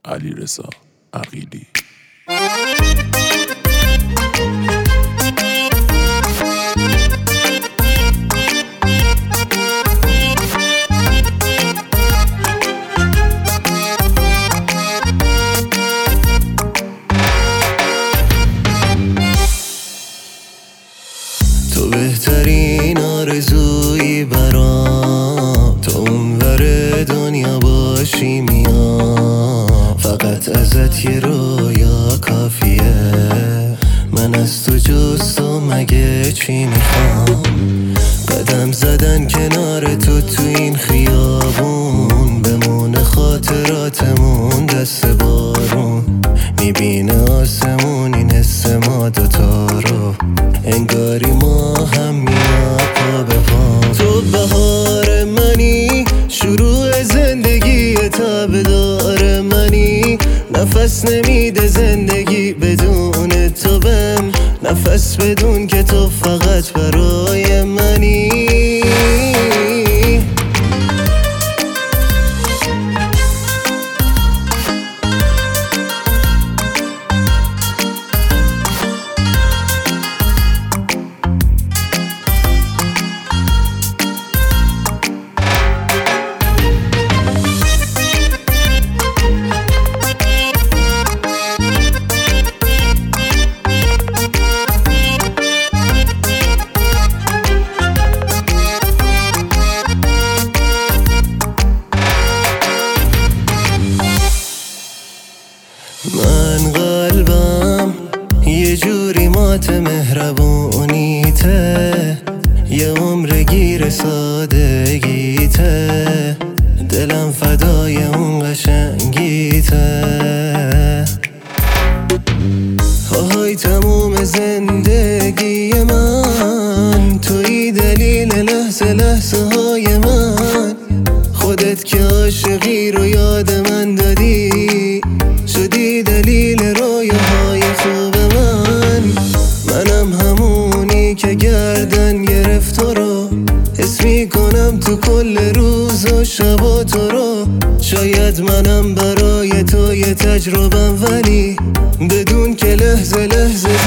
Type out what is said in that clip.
علیرضا عقیلی. تو بهترین آرزویی برام، تو اونور دنیا باشی میام، فقط ازت یه رویا کافیه، من از تو جز تو مگه چی میخوام؟ قدم زدن کنار تو این خیابون، بمونه خاطراتمون دست بارون، میبینه آسمون این حس ما دوتا رو، انگاری ما هم میاد پا به پا. تو بهار منی، شروع زندگی تابدار منی، نفس نمیده زندگی بدون تو بهم، نفس بدون که تو فقط برای منی. من قلبم یه جوری مات مهربونیته، یه عمر گیر سادگیته، دلم فدای اون قشنگیته. های تموم زندگی من، توی دلیل لحظه لحظه های من، خودت که عاشقی رو یاد من دادی، شدی دلیل رویاهای خوب من. منم همونی که گردن گرفت تو رو، حس میکنم تو کل روز و شب و تو رو، شاید منم برای تو یه تجربم، ولی بدون که لحظه لحظه